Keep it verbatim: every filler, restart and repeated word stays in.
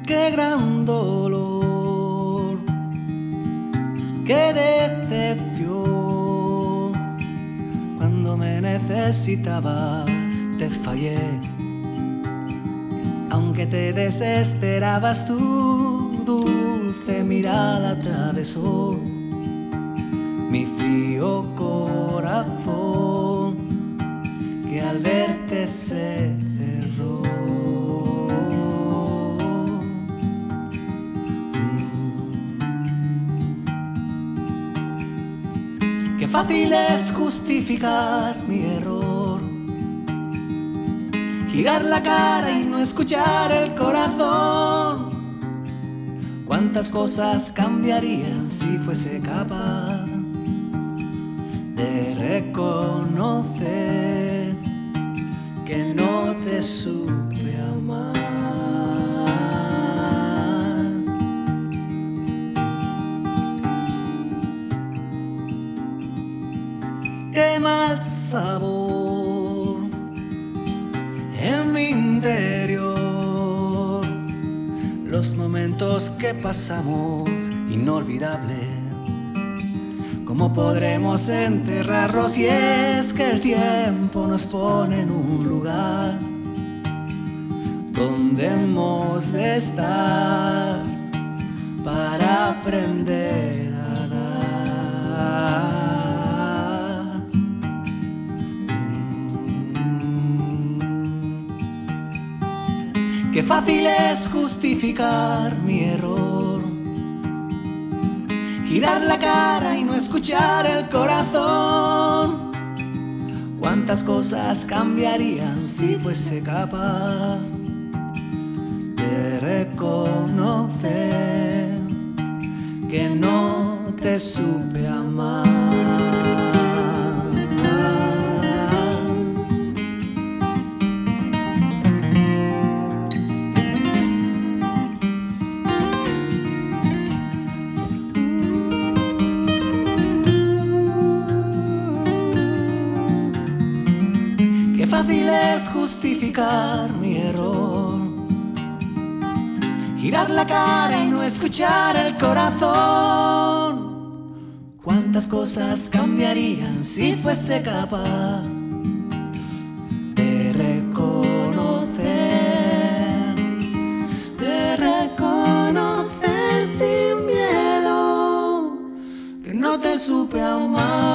Qué gran dolor, qué decepción. Cuando me necesitabas te fallé. Aunque te desesperabas, tu dulce mirada atravesó mi frío corazón, que al verte se cerró. Qué fácil es justificar mi error, girar la cara y no escuchar el corazón. Cuántas cosas cambiarían si fuese capaz de reconocer que no te supe amar. Qué mal sabor en mi interior, los momentos que pasamos inolvidables. ¿Cómo podremos enterrarlos si es que el tiempo nos pone en un lugar donde hemos de estar para aprender a dar? Qué fácil es justificar mi error, girar la cara y no escuchar el corazón. Cuántas cosas cambiarían si fuese capaz de reconocer que no te supe amar. Qué fácil es justificar mi error, girar la cara y no escuchar el corazón. Cuántas cosas cambiarían si fuese capaz de reconocer, de reconocer sin miedo que no te supe amar.